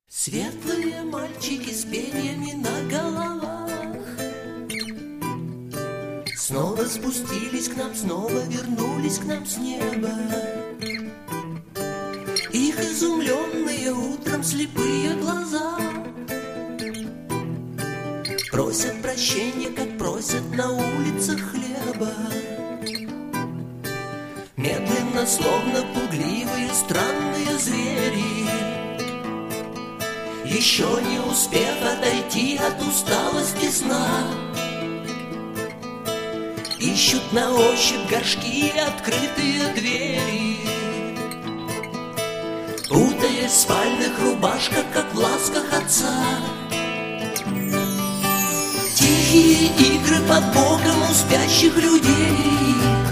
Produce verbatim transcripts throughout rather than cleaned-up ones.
Светлые мальчики с перьями на головах снова спустились к нам, снова вернулись к нам с неба. Их изумленные утром слепые глаза просят прощения, как просят на улицах хлеба. Медленно, словно пугливые странные звери, еще не успев отойти от усталости сна, ищут на ощупь горшки и открытые двери, путаясь в спальных рубашках, как в ласках отца. Тихие игры под боком у спящих людей.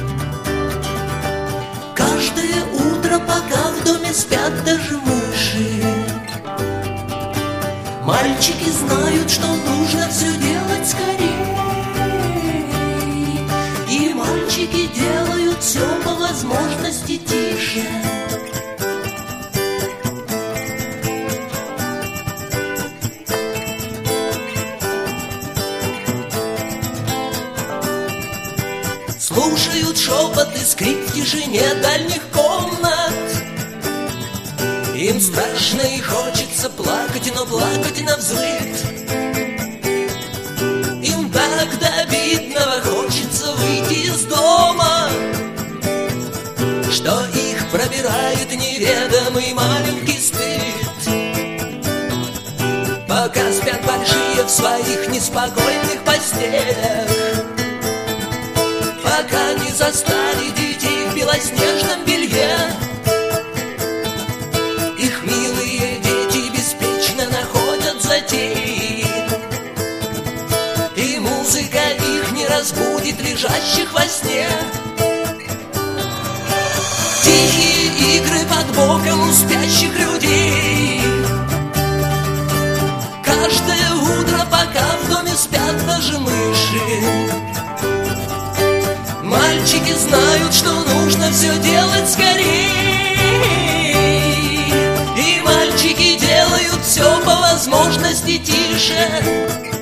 Каждое утро, пока в доме спят даже мыши, мальчики знают, что нужно все делать скорее. И мальчики делают все по возможности тише. Слушают шепот и скрип в тишине дальних комнат. Им страшно и хочется плакать, но плакать навзрыд. Им так до обидного хочется выйти из дома, что их пробирает неведомый маленький стыд. Пока спят большие в своих неспокойных постелях, пока не застали детей в белоснежном белье, их милые дети беспечно находят затеи, и музыка их не разбудит лежащих во сне. Тихие игры под боком у спящих людей. Каждое утро, пока в доме спят даже мыши, мальчики знают, что нужно все делать скорее. И мальчики делают все по возможности тише.